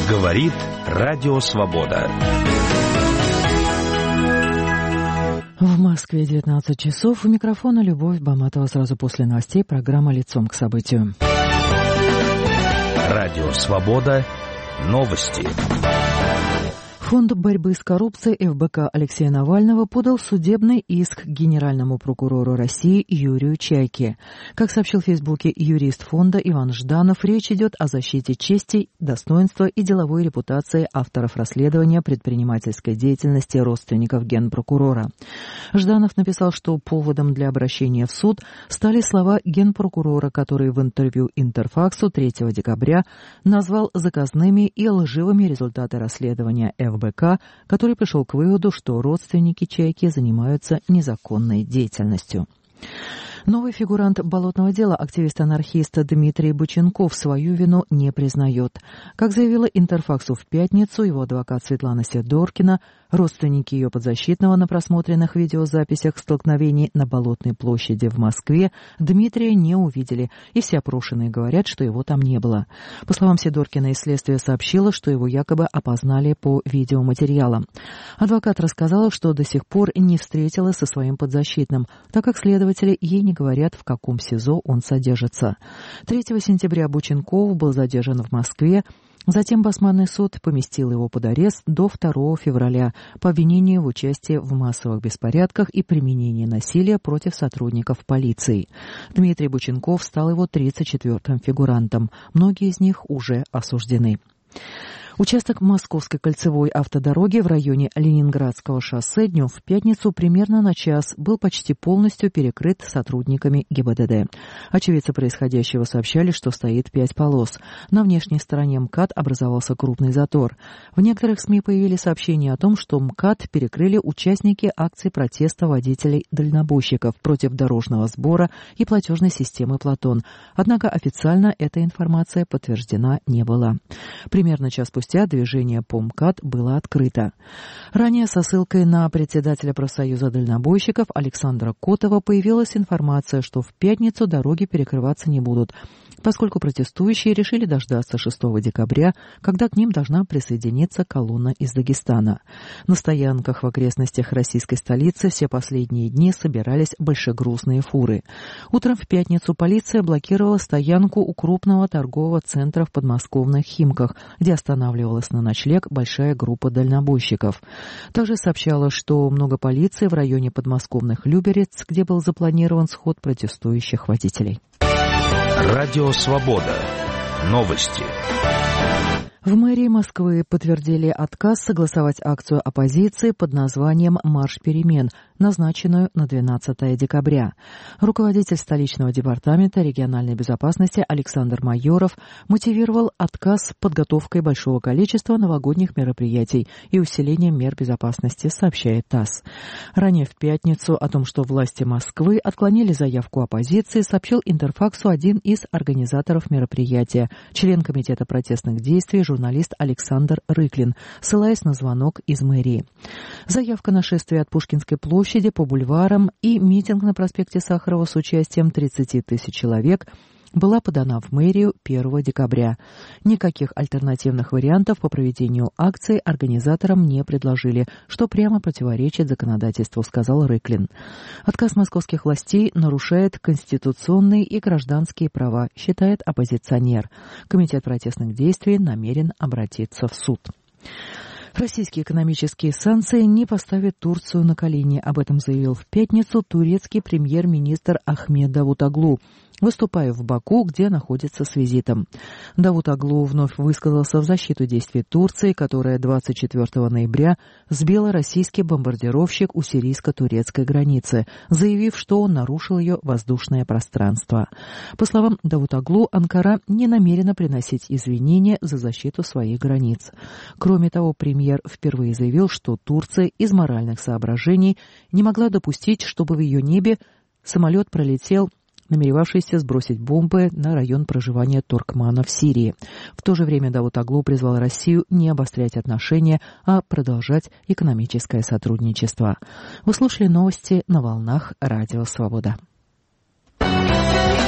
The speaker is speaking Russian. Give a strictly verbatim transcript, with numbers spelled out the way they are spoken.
Говорит Радио Свобода. В Москве девятнадцать часов. У микрофона Любовь Баматова. Сразу после новостей программа «Лицом к событию». Радио Свобода. Новости. Фонд борьбы с коррупцией эф бэ ка Алексея Навального подал судебный иск к генеральному прокурору России Юрию Чайке. Как сообщил в Фейсбуке юрист фонда Иван Жданов, речь идет о защите чести, достоинства и деловой репутации авторов расследования предпринимательской деятельности родственников генпрокурора. Жданов написал, что поводом для обращения в суд стали слова генпрокурора, который в интервью Интерфаксу третьего декабря назвал заказными и лживыми результаты расследования эф бэ ка, который пришел к выводу, что родственники Чайки занимаются незаконной деятельностью. Новый фигурант болотного дела, активист-анархист Дмитрий Боченков, свою вину не признает. Как заявила Интерфаксу в пятницу его адвокат Светлана Сидоркина, родственники ее подзащитного на просмотренных видеозаписях столкновений на Болотной площади в Москве Дмитрия не увидели, и все опрошенные говорят, что его там не было. По словам Сидоркина, следствие сообщило, что его якобы опознали по видеоматериалам. Адвокат рассказала, что до сих пор не встретилась со своим подзащитным, так как следователи ей не говорят, в каком СИЗО он содержится. третьего сентября Боченков был задержан в Москве. Затем Басманный суд поместил его под арест до второго февраля по обвинению в участии в массовых беспорядках и применении насилия против сотрудников полиции. Дмитрий Боченков стал его тридцать четвёртым фигурантом. Многие из них уже осуждены. Участок Московской кольцевой автодороги в районе Ленинградского шоссе днем в пятницу примерно на час был почти полностью перекрыт сотрудниками гэ бэ дэ дэ. Очевидцы происходящего сообщали, что стоит пять полос. На внешней стороне МКАД образовался крупный затор. В некоторых СМИ появились сообщения о том, что МКАД перекрыли участники акции протеста водителей-дальнобойщиков против дорожного сбора и платежной системы «Платон». Однако официально эта информация подтверждена не была. Примерно час спустя движение по МКАД было открыто. Ранее со ссылкой на председателя профсоюза дальнобойщиков Александра Котова появилась информация, что в пятницу дороги перекрываться не будут, поскольку протестующие решили дождаться шестого декабря, когда к ним должна присоединиться колонна из Дагестана. На стоянках в окрестностях российской столицы все последние дни собирались большегрузные фуры. Утром в пятницу полиция блокировала стоянку у крупного торгового центра в подмосковных Химках, где останавливалась на ночлег большая группа дальнобойщиков. Также сообщалось, что много полиции в районе подмосковных Люберец, где был запланирован сход протестующих водителей. Радио Свобода. Новости. В мэрии Москвы подтвердили отказ согласовать акцию оппозиции под названием «Марш перемен», назначенную на двенадцатое декабря. Руководитель столичного департамента региональной безопасности Александр Майоров мотивировал отказ подготовкой большого количества новогодних мероприятий и усилением мер безопасности, сообщает ТАСС. Ранее в пятницу о том, что власти Москвы отклонили заявку оппозиции, сообщил Интерфаксу один из организаторов мероприятия, член комитета протестных действий, журналист Александр Рыклин, ссылаясь на звонок из мэрии. Заявка на шествие от Пушкинской площади по бульварам и митинг на проспекте Сахарова с участием тридцати тысяч человек была подана в мэрию первого декабря. Никаких альтернативных вариантов по проведению акции организаторам не предложили, что прямо противоречит законодательству, сказал Рыклин. Отказ московских властей нарушает конституционные и гражданские права, считает оппозиционер. Комитет протестных действий намерен обратиться в суд. Российские экономические санкции не поставят Турцию на колени. Об этом заявил в пятницу турецкий премьер-министр Ахмед Давутоглу, выступая в Баку, где находится с визитом. Давутоглу вновь высказался в защиту действий Турции, которая двадцать четвёртого ноября сбила российский бомбардировщик у сирийско-турецкой границы, заявив, что он нарушил ее воздушное пространство. По словам Давутоглу, Анкара не намерена приносить извинения за защиту своих границ. Кроме того, премьер впервые заявил, что Турция из моральных соображений не могла допустить, чтобы в ее небе самолет пролетел, намеревавшийся сбросить бомбы на район проживания туркманов в Сирии. В то же время Давутоглу призвал Россию не обострять отношения, а продолжать экономическое сотрудничество. Вы слушали новости на волнах Радио Свобода.